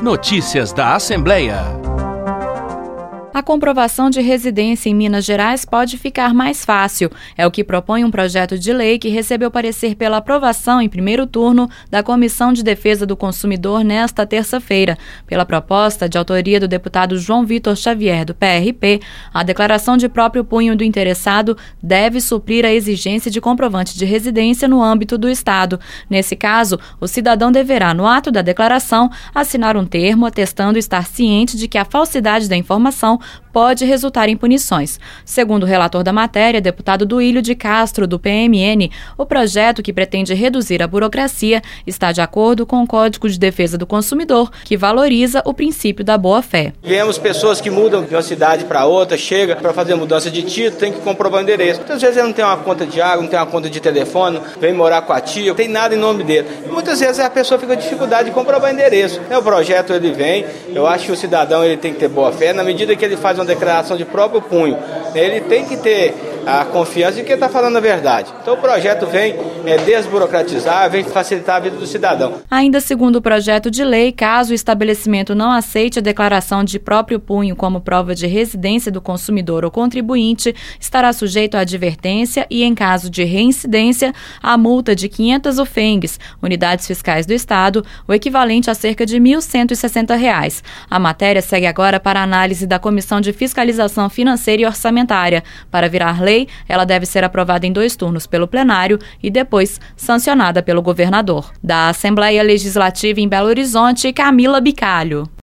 Notícias da Assembleia. A comprovação de residência em Minas Gerais pode ficar mais fácil. É o que propõe um projeto de lei que recebeu parecer pela aprovação em primeiro turno da Comissão de Defesa do Consumidor nesta terça-feira. Pela proposta de autoria do deputado João Vitor Xavier, do PRP, a declaração de próprio punho do interessado deve suprir a exigência de comprovante de residência no âmbito do Estado. Nesse caso, o cidadão deverá, no ato da declaração, assinar um termo atestando estar ciente de que a falsidade da informação pode resultar em punições. Segundo o relator da matéria, deputado Duílio de Castro, do PMN, o projeto, que pretende reduzir a burocracia, está de acordo com o Código de Defesa do Consumidor, que valoriza o princípio da boa-fé. Vemos pessoas que mudam de uma cidade para outra, chega para fazer mudança de título, tem que comprovar o endereço. Muitas vezes ele não tem uma conta de água, não tem uma conta de telefone, vem morar com a tia, não tem nada em nome dele. E muitas vezes a pessoa fica com dificuldade de comprovar o endereço. O projeto ele vem, eu acho que o cidadão ele tem que ter boa-fé, na medida que ele faz uma declaração de próprio punho, ele tem que ter a confiança de que ele está falando a verdade. Então o projeto vem desburocratizar, vem facilitar a vida do cidadão. Ainda segundo o projeto de lei, caso o estabelecimento não aceite a declaração de próprio punho como prova de residência do consumidor ou contribuinte, estará sujeito à advertência e, em caso de reincidência, a multa de 500 UFENGs, unidades fiscais do Estado, o equivalente a cerca de R$ 1.160. A matéria segue agora para análise da Comissão de Fiscalização Financeira e Orçamentária. Para virar lei, ela deve ser aprovada em 2 turnos pelo plenário e depois sancionada pelo governador. Da Assembleia Legislativa em Belo Horizonte, Camila Bicalho.